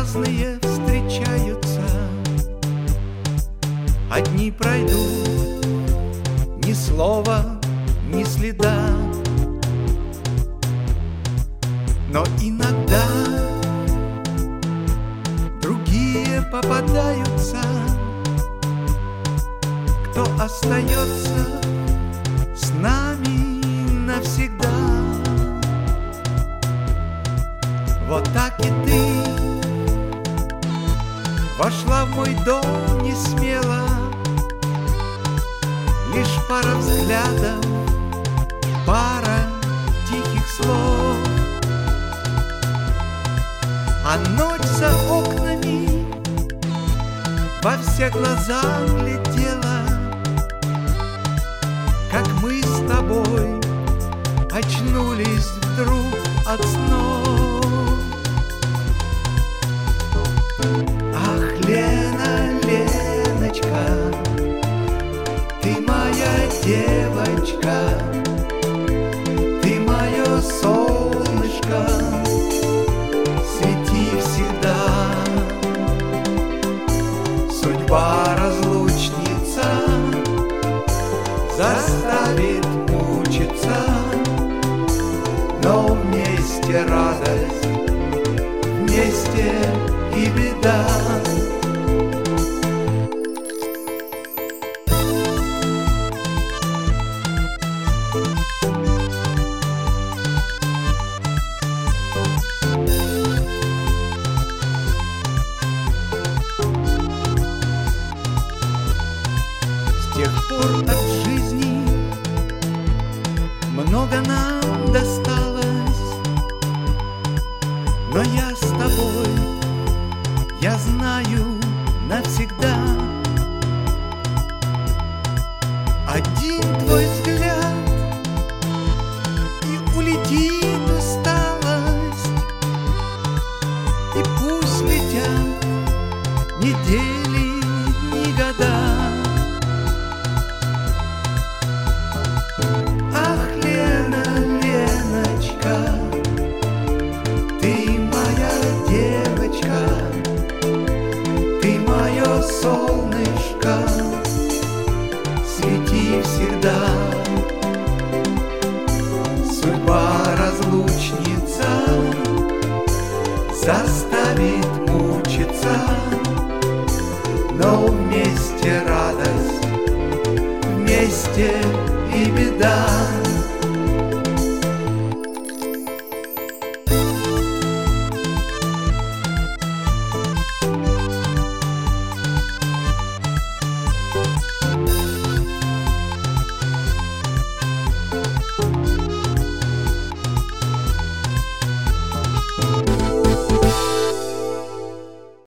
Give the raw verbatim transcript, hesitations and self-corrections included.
разные встречаются. Одни пройдут, ни слова, ни следа. Но иногда другие попадаются, кто остается с нами навсегда. Вот так и ты вошла в мой дом не смело, лишь пара взглядов, пара тихих слов. А ночь за окнами во все глаза глядела, как мы с тобой очнулись вдруг от снов. Ах, Лена, Леночка, ты моя девочка, ты мое солнышко, свети всегда. Судьба разлучница заставит мучиться, но вместе радость, вместе и беда. С тех пор от жизни много нам досталось, но я с тобой, я знаю навсегда. Один твой взгляд, и улетит усталость, и пусть летят недели, дни, года. Ах, Лена, Леночка, ты моя девочка, ты мое солнышко, свети всегда. Судьба разлучница заставит мучиться, но вместе радость, вместе и беда.